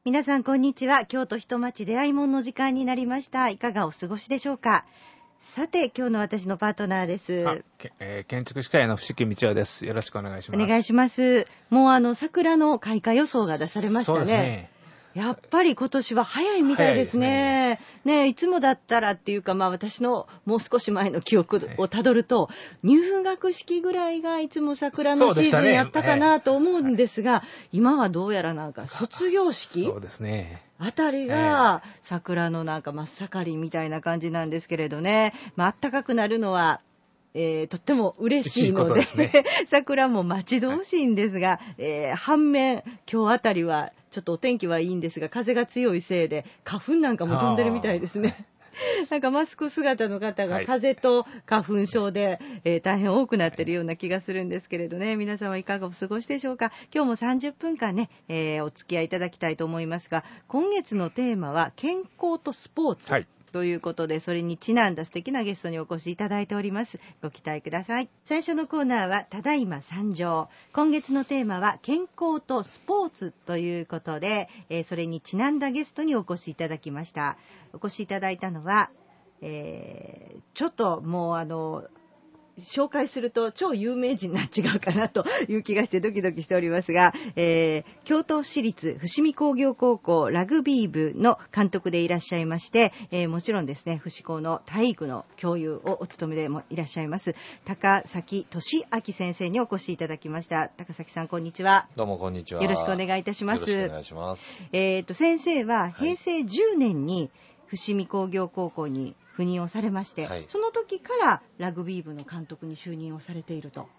皆さんこんにちは。京都人町出会いもんの時間になりました。いかがお過ごしでしょうか。さて今日の私のパートナーです。 建築士会の伏木道夫です。よろしくお願いします。 お願いします。もう桜の開花予想が出されましたね。 そうですね。 やっぱり今年は早いみたいですね。ね、いつもだったらっていうか、私のもう少し前の記憶をたどると、入学式ぐらいがいつも桜のシーズンやったかなと思うんですが、今はどうやらなんか卒業式そうですね。 あたりが桜のなんか真っ盛りみたいな感じなんですけれどね。暖かくなるのはとっても嬉しいので、桜も待ち遠しいんですが、反面今日あたりはちょっとお天気はいいんですが、風が強いせいで花粉なんかも飛んでるみたいですね。なんかマスク姿の方が風邪と花粉症で、大変多くなっているような気がするんですけれどね、皆さんはいかがお過ごしでしょうか。今日も30分間ね、お付き合いいただきたいと思いますが、今月のテーマは健康とスポーツ、ということで、それにちなんだ素敵なゲストにお越しいただいております。ご期待ください。最初のコーナーはただいま参上。今月のテーマは健康とスポーツということで、それにちなんだゲストにお越しいただきました。お越しいただいたのは、ちょっともう紹介すると超有名人になっちゃうかなという気がしてドキドキしておりますが、京都市立伏見工業高校ラグビー部の監督でいらっしゃいまして、もちろんですね、伏高の体育の教諭をお務めでもいらっしゃいます高崎俊明先生にお越しいただきました。高崎さんこんにちは。 どうもこんにちは。 よろしくお願いいたします。 よろしくお願いします。 先生は平成10年に伏見工業高校に赴任をされまして、その時からラグビー部の監督に就任をされていると。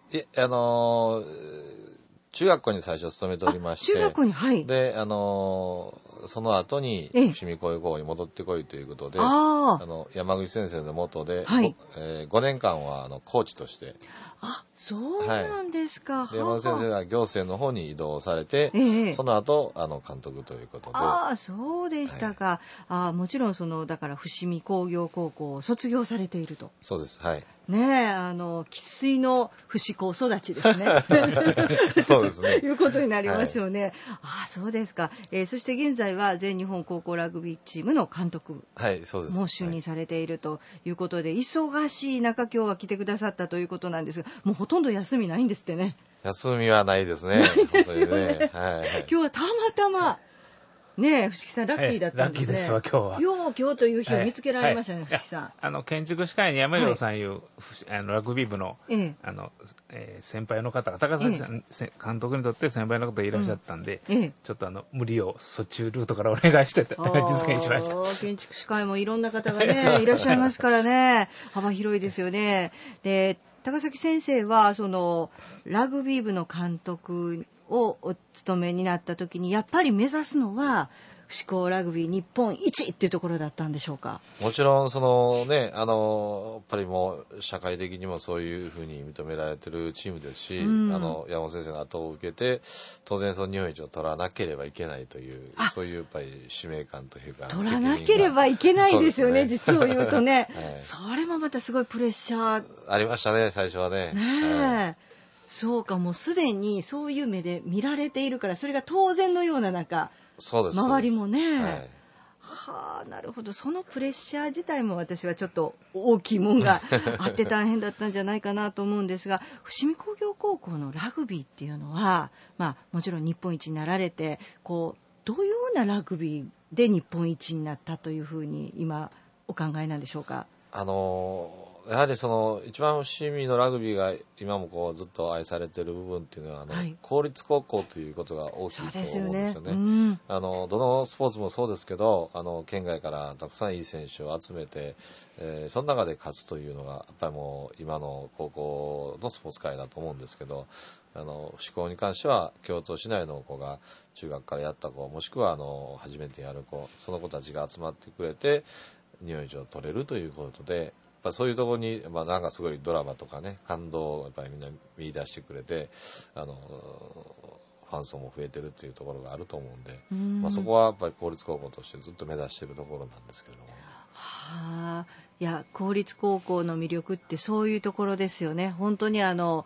中学校に最初勤めておりまして、 中学校に、はい。 で、その後に伏見工業高校に戻ってこいということで、山口先生の下で、5年間はコーチとして。 そうなんですか。 山口先生が行政の方に移動されて、その後監督ということで。 そうでしたか。もちろんだから伏見工業高校を卒業されていると。 そうです。はい。 ねえ、生粋の伏高育ちですね。 そうですね。 いうことになりますよね。そうですか。そして現在は全日本高校ラグビーチームの監督も就任されているということで、忙しい中今日は来てくださったということなんですが、もうほとんど休みないんですってね。 休みはないですね。 ないですよね。今日はたまたま。ねえ、伏木さんラッキーだったんですね。 ラッキーですわ、今日は。 今日という日を見つけられましたね、伏木さん。建築士会に山城さんいう、ラグビー部の、先輩の方が、高崎さん、監督にとって先輩の方がいらっしゃったんで、ちょっと無理をそっちルートからお願いして実現しました。 建築士会もいろんな方がね、いらっしゃいますからね、幅広いですよね。で、高崎先生は、ラグビー部の監督をお務めになった時にやっぱり目指すのは伏高ラグビー日本一っていうところだったんでしょうか。 もちろんやっぱりもう社会的にもそういうふうに認められてるチームですし、山本先生の後を受けて当然その日本一を取らなければいけないというそういうやっぱり使命感というか取らなければいけないですよね、実を言うとね、それもまたすごいプレッシャーありましたね、最初はね。 そうか、もうすでにそういう目で見られているから、それが当然のような中、周りもね、なるほど。そのプレッシャー自体も私はちょっと大きいもんがあって大変だったんじゃないかなと思うんですが、伏見工業高校のラグビーっていうのは、もちろん日本一になられて、どういうようなラグビーで日本一になったというふうに今お考えなんでしょうか。 やはり一番伏見のラグビーが今もずっと愛されている部分っていうのは公立高校ということが大きいと思うんですよね。どのスポーツもそうですけど県外からたくさんいい選手を集めて、その中で勝つというのがやっぱりもう今の高校のスポーツ界だと思うんですけど、伏高に関しては京都市内の子が中学からやった子もしくは初めてやる子、その子たちが集まってくれて日本一を取れるということで、そういうところに、なんかすごいドラマとかね、感動をやっぱりみんな見出してくれて、ファン層も増えてるっていうところがあると思うんで、そこはやっぱり公立高校としてずっと目指しているところなんですけれども。 いや、公立高校の魅力ってそういうところですよね。本当に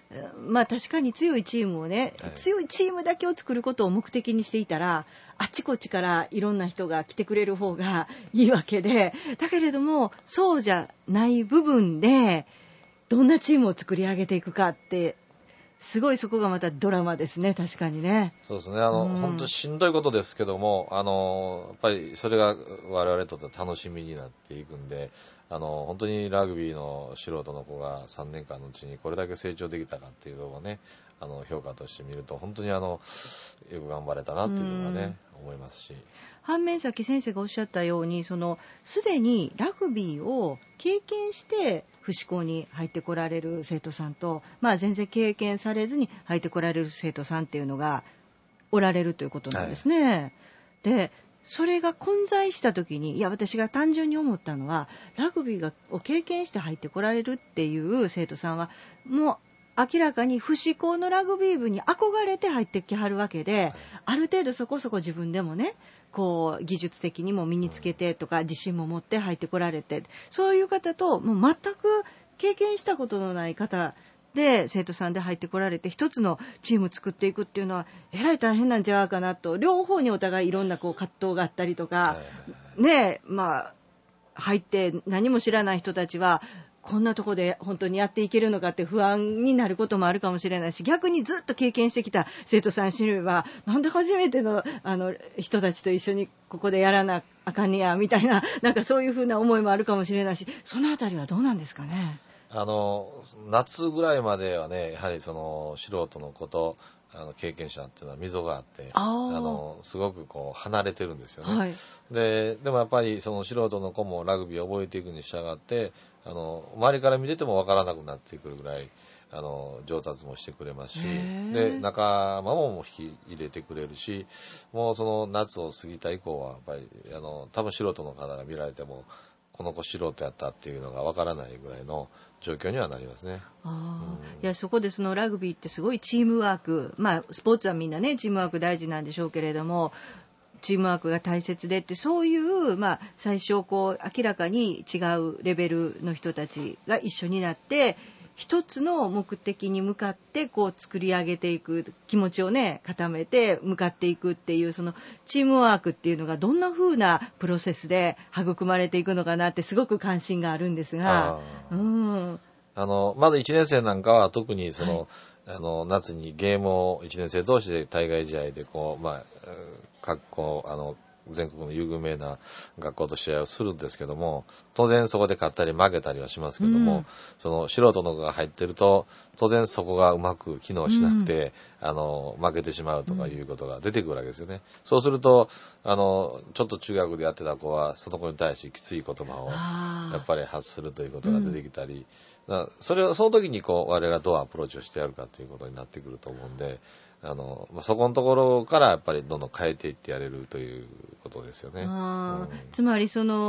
まあ確かに強いチームをね、強いチームだけを作ることを目的にしていたら、あっちこっちからいろんな人が来てくれる方がいいわけで、だけれどもそうじゃない部分でどんなチームを作り上げていくかって、すごいそこがまたドラマですね。確かにね。 そうですね。本当しんどいことですけども、やっぱりそれが我々にとって楽しみになっていくんで、本当にラグビーの素人の子が3年間のうちにこれだけ成長できたかっていうのをね、評価として見ると本当によく頑張れたなっていうのがね、思いますし。 反面、さっき先生がおっしゃったように、すでにラグビーを経験して父子校に入ってこられる生徒さんと、まあ、全然経験されずに入ってこられる生徒さんっていうのがおられるということなんですね。で、それが混在した時に、いや、私が単純に思ったのは、ラグビーを経験して入ってこられるっていう生徒さんはもう明らかに父子校のラグビー部に憧れて入ってきはるわけで、ある程度そこそこ自分でもね、こう技術的にも身につけてとか自信も持って入ってこられて、そういう方ともう全く経験したことのない方で生徒さんで入ってこられて一つのチーム作っていくっていうのはえらい大変なんじゃないかなと、両方にお互いいろんなこう葛藤があったりとか、ね、まあ入って何も知らない人たちはこんなとこで本当にやっていけるのかって不安になることもあるかもしれないし、逆にずっと経験してきた生徒さん知れば、なんで初めての人たちと一緒にここでやらなあかんねやみたいな、なんかそういうふうな思いもあるかもしれないし、そのあたりはどうなんですかね。 夏ぐらいまではね、やはり素人のこと経験者っていうのは溝があって、すごくこう離れてるんですよね。はい、でもやっぱりその素人の子もラグビーを覚えていくに従って、周りから見ててもわからなくなってくるぐらい上達もしてくれますし、で仲間も引き入れてくれるし、もうその夏を過ぎた以降はやっぱり多分素人の方が見られてもこの子素人やったっていうのがわからないぐらいの状況にはなりますね。 いや、そこでラグビーってすごいチームワーク、まあスポーツはみんなねチームワーク大事なんでしょうけれども、チームワークが大切でって、そういう、まあ、最初こう明らかに違うレベルの人たちが一緒になって一つの目的に向かってこう作り上げていく、気持ちをね固めて向かっていくっていう、そのチームワークっていうのがどんな風なプロセスで育まれていくのかなってすごく関心があるんですが、 まず1年生なんかは特に夏にゲームを1年生同士で対外試合でこう、まあ、各校全国の有名な学校と試合をするんですけども、当然そこで勝ったり負けたりはしますけども、その素人の子が入ってると当然そこがうまく機能しなくて、負けてしまうとかいうことが出てくるわけですよね。そうするとちょっと中学でやってた子はその子に対してきつい言葉をやっぱり発するということが出てきたり、その時にこう我々がどうアプローチをしてやるかということになってくると思うんで、そこのところからやっぱりどんどん変えていってやれるということですよね。 つまり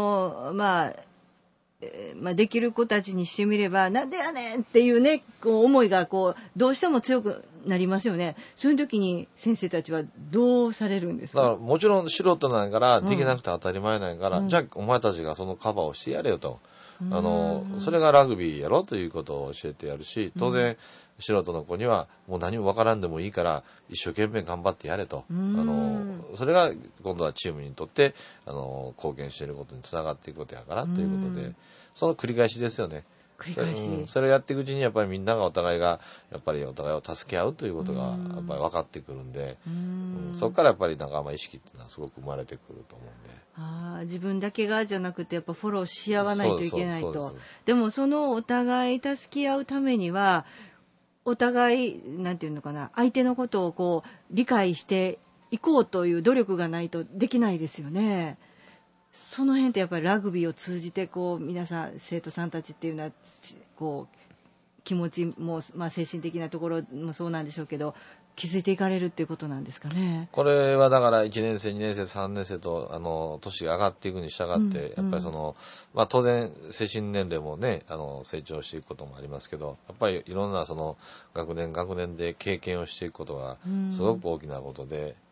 できる子たちにしてみればなんでやねんっていうね、こう思いがこうどうしても強くなりますよね。そういう時に先生たちはどうされるんですか。 だからもちろん素人なんやからできなくて当たり前なんやから、じゃあお前たちがそのカバーをしてやれよと。それがラグビーやろということを教えてやるし、当然素人の子にはもう何もわからんでもいいから一生懸命頑張ってやれと、それが今度はチームにとって貢献していることにつながっていくことやからということで、その繰り返しですよね。それをやっていくうちにやっぱりみんながお互いを助け合うということがやっぱり分かってくるんで、そこからやっぱり仲間意識っていうのはすごく生まれてくると思うんで、 自分だけがじゃなくてやっぱフォローし合わないといけないと。でもそのお互い助け合うためにはお互いなんていうのかな、相手のことをこう理解していこうという努力がないとできないですよね。その辺ってやっぱりラグビーを通じてこう皆さん生徒さんたちっていうのはこう気持ちも、精神的なところもそうなんでしょうけど気づいていかれるっていうことなんですかね。 これはだから1年生2年生3年生と年が上がっていくに従って、やっぱり当然精神年齢もね成長していくこともありますけど、やっぱりいろんな学年で経験をしていくことがすごく大きなことで、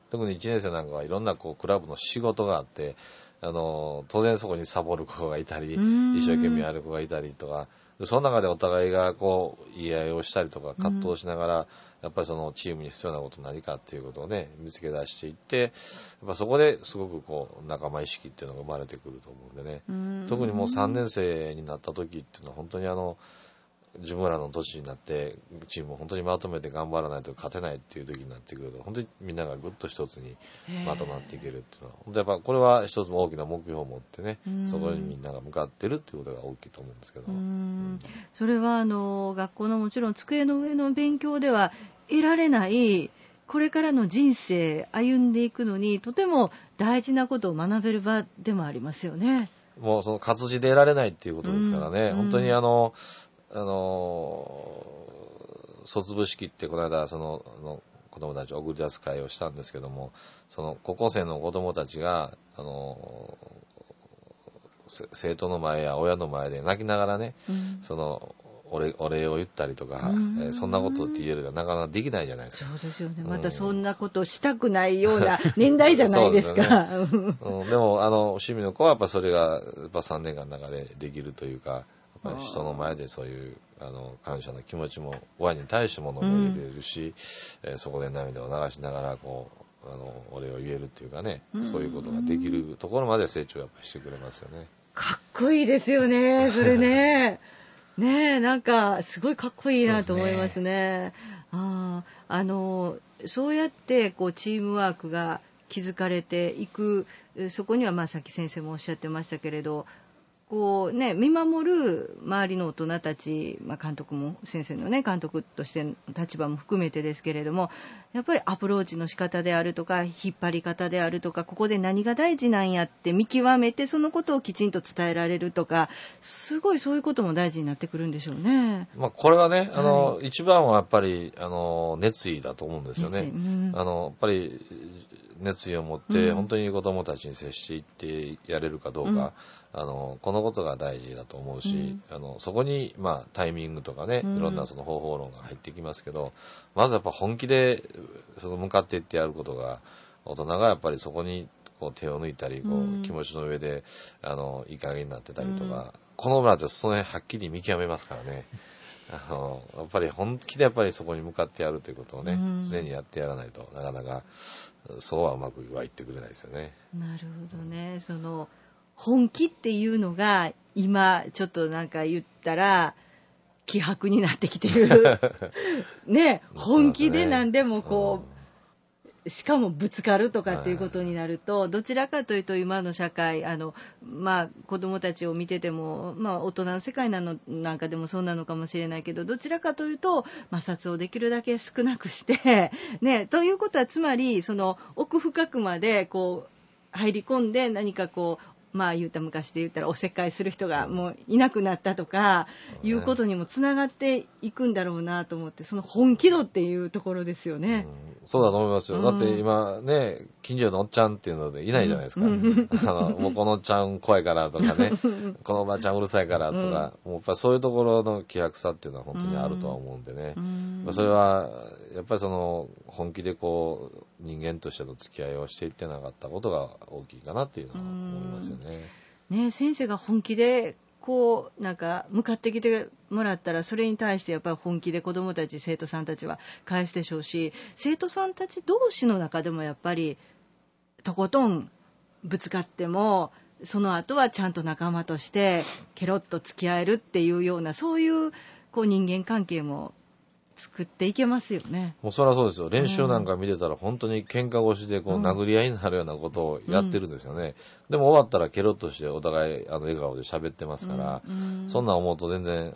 特に1年生なんかはいろんなクラブの仕事があって、当然そこにサボる子がいたり、一生懸命やる子がいたりとか、その中でお互いが言い合いをしたりとか葛藤しながら、やっぱりそのチームに必要なこと何かっていうことをね、見つけ出していって、やっぱそこですごく仲間意識っていうのが生まれてくると思うんでね。特にもう3年生になった時っていうのは本当に自分らの年になってチームを本当にまとめて頑張らないと勝てないっていう時になってくると、本当にみんながぐっと一つにまとまっていけるっていうのは、本当やっぱこれは一つも大きな目標を持ってね、そこにみんなが向かってるっていうことが大きいと思うんですけど。 それは学校のもちろん机の上の勉強では得られないこれからの人生歩んでいくのにとても大事なことを学べる場でもありますよね。 もうその活字で得られないっていうことですからね、本当に卒部式ってこの間子供たちを送り出す会をしたんですけども、その高校生の子供たちが生徒の前や親の前で泣きながらね、お礼を言ったりとか、そんなことって言えるがなかなかできないじゃないですか。 そうですよね。またそんなことしたくないような年代じゃないですか。 でも趣味の子はやっぱそれがやっぱ3年間の中でできるというか、やっぱり人の前でそういう感謝の気持ちも親に対しても述べれるし、そこで涙を流しながらお礼を言えるっていうかね、そういうことができるところまで成長やっぱしてくれますよね。 かっこいいですよね、それね。ねえ、なんかすごいかっこいいなと思いますね。そうやってチームワークが築かれていく、そこにはさっき先生もおっしゃってましたけれど、見守る周りの大人たち、監督も先生のね監督としての立場も含めてですけれども、やっぱりアプローチの仕方であるとか引っ張り方であるとか、ここで何が大事なんやって見極めてそのことをきちんと伝えられるとか、すごいそういうことも大事になってくるんでしょうね。 これはね、一番はやっぱり熱意だと思うんですよね。やっぱり熱意を持って本当に子どもたちに接していってやれるかどうか、このことが大事だと思うし、そこにタイミングとかね、いろんなその方法論が入ってきますけど、まずやっぱ本気で向かっていってやることが、大人がやっぱりそこに手を抜いたり気持ちの上でいい加減になってたりとか、この村ってその辺はっきり見極めますからね。やっぱり本気でやっぱりそこに向かってやるということをね、常にやってやらないとなかなかそうはうまくはいってくれないですよね。 なるほどね。本気っていうのが今ちょっとなんか言ったら希薄になってきてるね。本気で何でもしかもぶつかるとかっていうことになると、どちらかというと今の社会子どもたちを見てても、大人の世界なんかでもそうなのかもしれないけど、どちらかというと摩擦をできるだけ少なくしてね、ということはつまり奥深くまで入り込んで何か昔で言ったらおせっかいする人がもういなくなったとかいうことにもつながっていくんだろうなと思って、その本気度っていうところですよね。 そうだと思いますよ。だって今ね、近所のおっちゃんっていうのでいないじゃないですか。もうこのおっちゃん怖いからとかね、このおばちゃんうるさいからとか、もうやっぱりそういうところの希薄さっていうのは本当にあるとは思うんでね。それはやっぱり本気で人間としての付き合いをしていってなかったことが大きいかなっていうのは思いますよね。 先生が本気でなんか向かってきてもらったら、それに対してやっぱり本気で子どもたち生徒さんたちは返すでしょうし、生徒さんたち同士の中でもやっぱりとことんぶつかってもその後はちゃんと仲間としてケロッと付き合えるっていうような、そういう人間関係も作っていけますよね。 もうそりゃそうですよ。練習なんか見てたら本当に喧嘩越しで殴り合いになるようなことをやってるんですよね。でも終わったらケロッとしてお互い笑顔で喋ってますから、そんなん思うと全然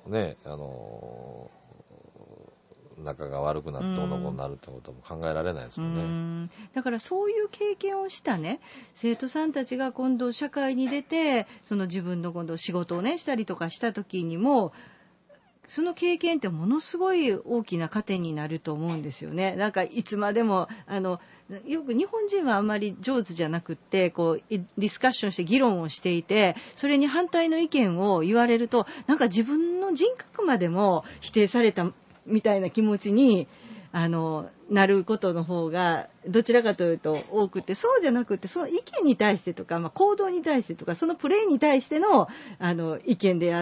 仲が悪くなって男になるってことも考えられないですもんね。 だからそういう経験をしたね生徒さんたちが今度社会に出て自分の今度仕事をねしたりとかした時にも、その経験ってものすごい大きな糧になると思うんですよね。なんかいつまでもよく日本人はあんまり上手じゃなくってディスカッションして議論をしていて、それに反対の意見を言われるとなんか自分の人格までも否定されたみたいな気持ちになることの方がどちらかというと多くて、そうじゃなくてその意見に対してとか、行動に対してとかそのプレーに対しての、意見であって、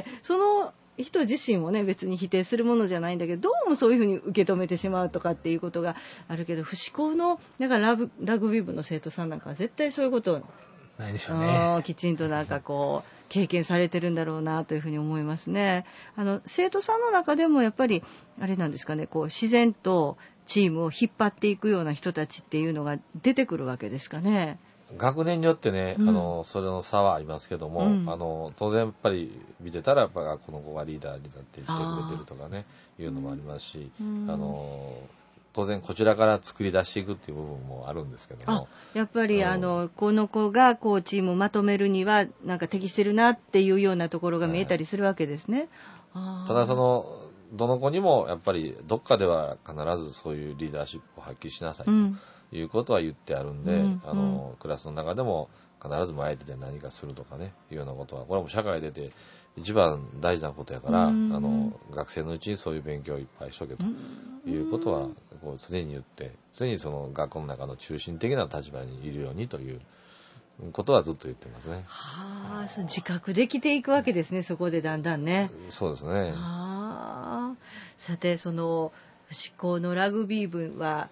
その人自身をね別に否定するものじゃないんだけど、どうもそういうふうに受け止めてしまうとかっていうことがあるけど、不思考のだからラグビー部の生徒さんなんかは絶対そういうことないでしょうね。 きちんとなんかこう経験されてるんだろうなというふうに思いますね。生徒さんの中でもやっぱりあれなんですかね、こう自然とチームを引っ張っていくような人たちっていうのが出てくるわけですかね。 学年によってね、それの差はありますけども、当然やっぱり見てたらやっぱこの子がリーダーになっていってくれてるとかねいうのもありますし、当然こちらから作り出していくっていう部分もあるんですけども、 やっぱりこの子がこうチームをまとめるにはなんか適してるなっていうようなところが見えたりするわけですね。 ただどの子にもやっぱりどっかでは必ずそういうリーダーシップを発揮しなさいということは言ってあるんで、クラスの中でも必ず前に出て何かするとかねいうようなことは、これも社会出て一番大事なことやから、学生のうちにそういう勉強をいっぱいしとけということはこう常に言って、常にその学校の中の中心的な立場にいるようにということはずっと言ってますね。 そう自覚できていくわけですね、そこでだんだんね。 そうですね。 さてその伏高のラグビー部は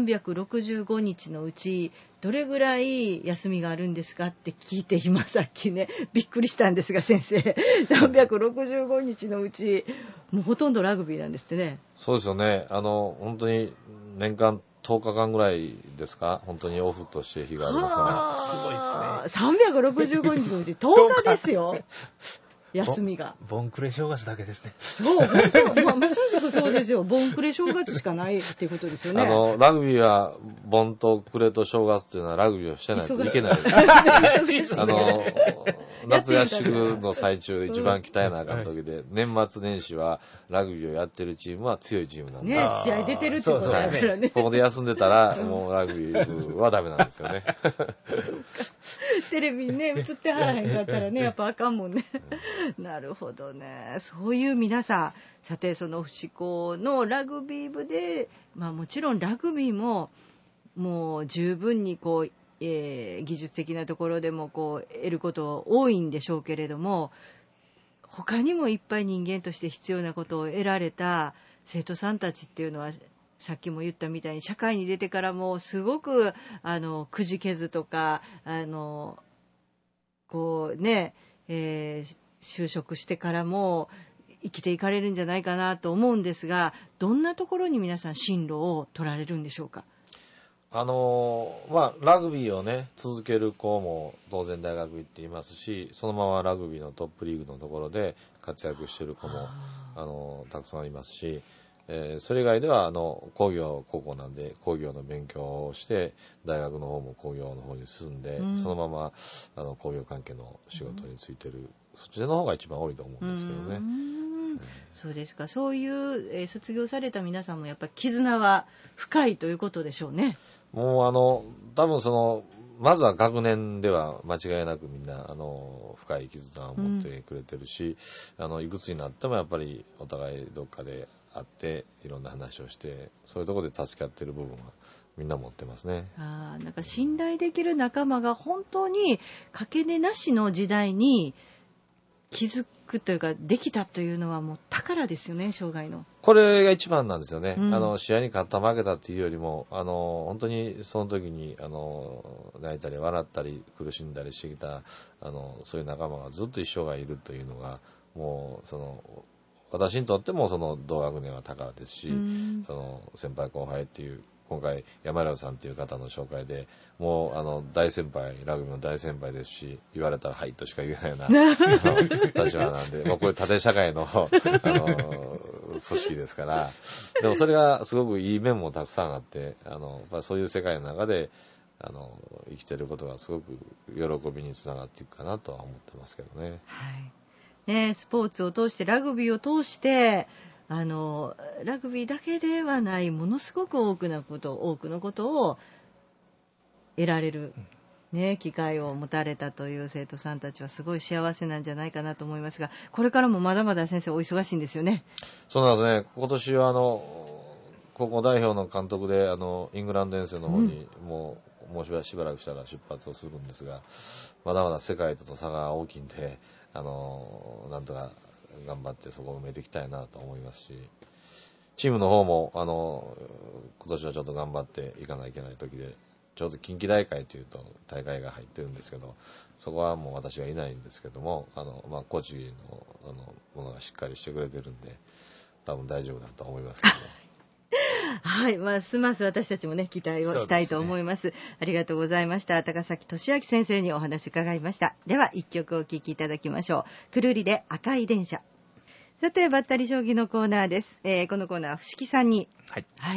365日のうちどれぐらい休みがあるんですかって聞いて、今さっきねびっくりしたんですが先生、365日のうちもうほとんどラグビーなんですってね。 そうですよね。本当に年間10日間ぐらいですか、本当にオフとして日があるのか。 すごいですね。 365日のうち10日ですよ休みが。 ボンクレ正月だけですね。 そう、本当、まさしくそうですよ。ボンクレ正月しかないっていうことですよね。 ラグビーはボンとクレと正月っていうのはラグビーをしてないといけないです。夏合宿の最中で一番鍛えなあかん時で、年末年始はラグビーをやってるチームは強いチームなんで。 ね、試合出てるってことだからね。 ここで休んでたらもうラグビーはダメなんですよね。 テレビにね映ってはらへんかったらねやっぱあかんもんね。なるほどね。そういう皆さん、さてその伏高のラグビー部で、もちろんラグビーももう十分にこう、技術的なところでもこう得ること多いんでしょうけれども、他にもいっぱい人間として必要なことを得られた生徒さんたちっていうのは、さっきも言ったみたいに社会に出てからもすごくくじけずとかこうね、就職してからも生きていかれるんじゃないかなと思うんですが、どんなところに皆さん進路を取られるんでしょうか。 ラグビーをね続ける子も当然大学行っていますし、そのままラグビーのトップリーグのところで活躍している子もたくさんいますし、それ以外では工業高校なんで工業の勉強をして大学の方も工業の方に進んで、そのまま工業関係の仕事に就いてる、そっちの方が一番多いと思うんですけどね。 そうですか。そういう、卒業された皆さんもやっぱり絆は深いということでしょうね。 もう多分まずは学年では間違いなくみんな深い絆を持ってくれてるし、いくつになってもやっぱりお互いどっかで会っていろんな話をして、そういうところで助け合ってる部分はみんな持ってますね。 なんか信頼できる仲間が本当にかけねなしの時代に気づくというかできたというのはもう宝ですよね、生涯の。 これが一番なんですよね。試合に勝った負けたっていうよりも本当にその時に泣いたり笑ったり苦しんだりしてきたそういう仲間がずっと一生涯いるというのが、もう私にとっても同学年は宝ですし、先輩後輩っていう今回山浦さんという方の紹介でもう大先輩、ラグビーの大先輩ですし、言われたらはいとしか言えないような立場なんで、こういう縦社会の組織ですから、でもそれがすごくいい面もたくさんあって、やっぱりそういう世界の中で生きてることがすごく喜びにつながっていくかなとは思ってますけどね。 スポーツを通してラグビーを通してラグビーだけではないものすごく多くのことを得られる、機会を持たれたという生徒さんたちはすごい幸せなんじゃないかなと思いますが、これからもまだまだ先生お忙しいんですよね。 そうなんですね。今年は高校代表の監督でイングランド遠征の方にもうしばらくしたら出発をするんですが、まだまだ世界との差が大きいんで、なんとか頑張ってそこを埋めていきたいなと思いますし、チームの方も今年はちょっと頑張っていかないといけない時で、ちょうど近畿大会というと大会が入ってるんですけど、そこはもう私がいないんですけども、コーチのものがしっかりしてくれてるんで、多分大丈夫だと思いますけど。 はい、ますます私たちもね、期待をしたいと思います。ありがとうございました。高崎俊明先生にお話伺いました。では、一曲お聴きいただきましょう。くるりで赤い電車。さて、ばったり将棋のコーナーです。このコーナーは伏木さんに。 はい。 はい。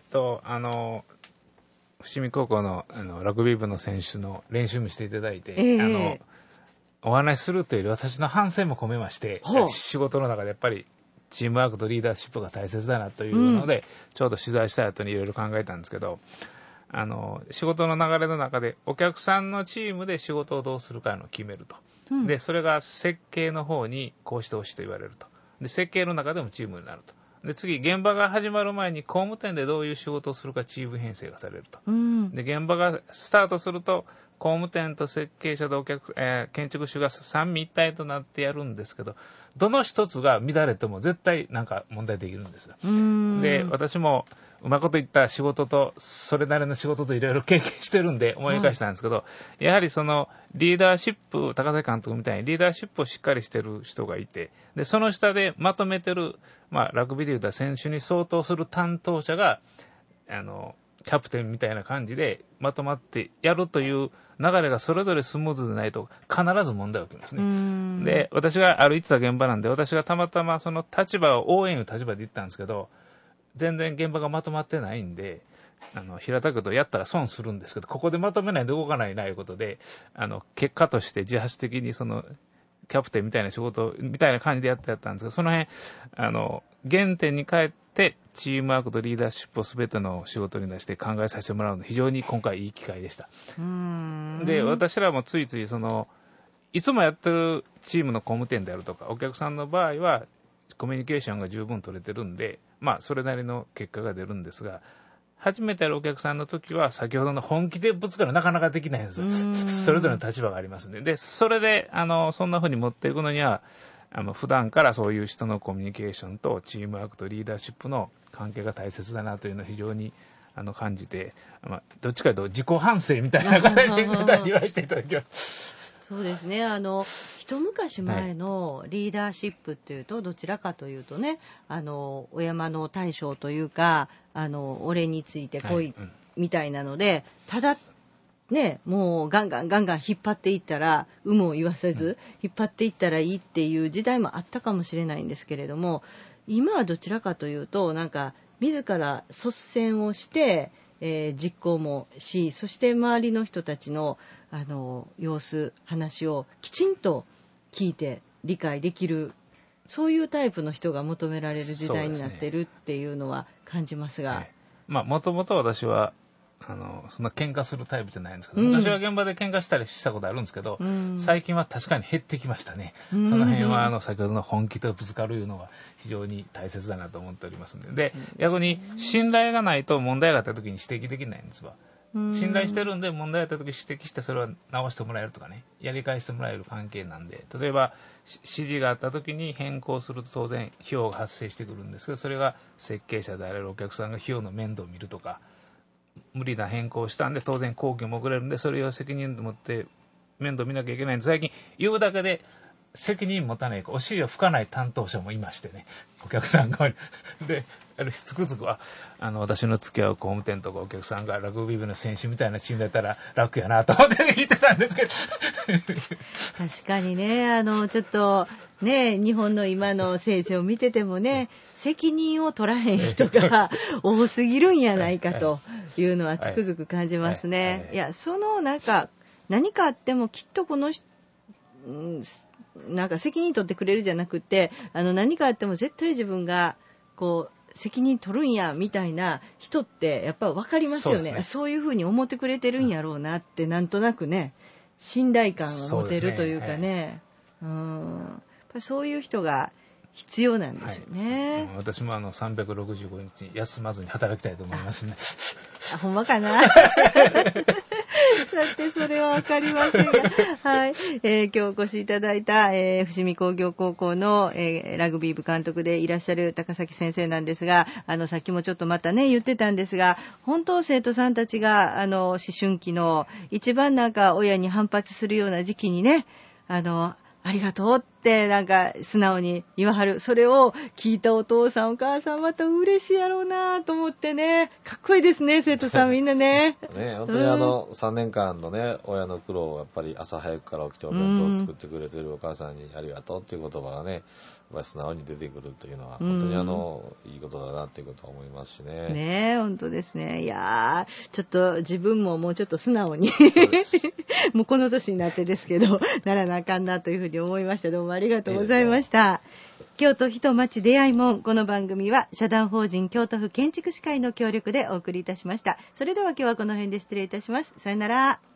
伏見高校のラグビー部の選手の練習もしていただいて、お話しするというより私の反省も込めまして、仕事の中でやっぱりチームワークとリーダーシップが大切だなというので、ちょうど取材した後にいろいろ考えたんですけど、仕事の流れの中でお客さんのチームで仕事をどうするかを決めると。で、それが設計の方にこうしてほしいと言われると。で、設計の中でもチームになると。で、次、現場が始まる前に工務店でどういう仕事をするかチーム編成がされると。で、現場がスタートすると、工務店と設計者と建築士が三位一体となってやるんですけど、どの一つが乱れても絶対なんか問題できるんですよ。で、私もうまいこと言った仕事と、それなりの仕事といろいろ経験してるんで思い返したんですけど、やはりそのリーダーシップ、高崎監督みたいにリーダーシップをしっかりしてる人がいて、で、その下でまとめてる、ラグビーで言うたら選手に相当する担当者が、キャプテンみたいな感じでまとまってやるという流れがそれぞれスムーズでないと必ず問題が起きますね。で、私が歩いてた現場なんで、私がたまたまその立場を応援いう立場で行ったんですけど、全然現場がまとまってないんで、平たく言うとやったら損するんですけど、ここでまとめないで動かないないうことで、結果として自発的にそのキャプテンみたいな仕事みたいな感じでやったんですけど、その辺原点に帰ってチームワークとリーダーシップを全ての仕事に出して考えさせてもらうので、非常に今回いい機会でした。で、私らもついついいつもやってるチームの工務店であるとか、お客さんの場合はコミュニケーションが十分取れてるんで、それなりの結果が出るんですが、初めてやるお客さんの時は先ほどの本気でぶつかるなかなかできないんですよ。それぞれの立場がありますんで。で、それでそんな風に持っていくのには普段からそういう人のコミュニケーションとチームワークとリーダーシップの関係が大切だなというのを非常に感じて、どっちかというと自己反省みたいな形で言わせていただきます。 そうですね。一昔前のリーダーシップっていうと、どちらかというとね、お山の大将というか、俺について来いみたいなので、ただね、もうガンガン引っ張っていったら、有無を言わせず引っ張っていったらいいっていう時代もあったかもしれないんですけれども、今はどちらかというと、なんか自ら率先をして実行もし、そして周りの人たちの様子、話をきちんと聞いて理解できる、そういうタイプの人が求められる時代になってるっていうのは感じますが、 もともと私はそんな喧嘩するタイプじゃないんですけど、昔は現場で喧嘩したりしたことあるんですけど、最近は確かに減ってきましたね。その辺は先ほどの本気とぶつかるいうのが非常に大切だなと思っておりますので、逆に信頼がないと問題があった時に指摘できないんですわ。信頼してるんで問題があった時指摘してそれを直してもらえるとかね、やり返してもらえる関係なんで、例えば指示があった時に変更すると当然費用が発生してくるんですけど、それが設計者であれるお客さんが費用の面倒を見るとか、無理な変更をしたんで当然工期も遅れるんで、それを責任を持って面倒見なきゃいけないんで、最近言うだけで責任持たないかお尻を拭かない担当者もいましてね、お客さん側にでつくづくは私の付き合う工務店とかお客さんがラグビー部の選手みたいなチームだったら楽やなと思って聞いてたんですけど確かにね、ちょっとね、日本の今の政治を見ててもね、責任を取らへん人が多すぎるんやないかというのはつくづく感じますね。いや、なんか何かあってもきっとこのなんか責任取ってくれるじゃなくて、何かあっても絶対自分がこう責任取るんやみたいな人ってやっぱ分かりますよね。そういうふうに思ってくれてるんやろうなって、なんとなくね、信頼感を持てるというかね、そういう人が必要なんでしょうね。 はい、私も365日休まずに働きたいと思いますね。 ほんまかな。さて、それはわかりませんが、はい、今日お越しいただいた、伏見工業高校の、ラグビー部監督でいらっしゃる高崎先生なんですが、さっきもちょっとまたね言ってたんですが、本当生徒さんたちが思春期の一番なんか親に反発するような時期にね、ありがとうってなんか素直に言わはる。それを聞いたお父さんお母さんまた嬉しいやろうなと思ってね、かっこいいですね、生徒さんみんなね。 ね、本当に3年間のね、親の苦労をやっぱり朝早くから起きてお弁当を作ってくれてるお母さんにありがとうっていう言葉がね、やっぱり素直に出てくるというのは本当にいいことだなっていうことは思いますしね。 ねえ、本当ですね。いやー、ちょっと自分ももうちょっと素直にもうこの年になってですけどならなあかんなというふうに思いました。どうもありがとうございました。京都人町出会い門、この番組は社団法人京都府建築士会の協力でお送りいたしました。それでは今日はこの辺で失礼いたします。さよなら。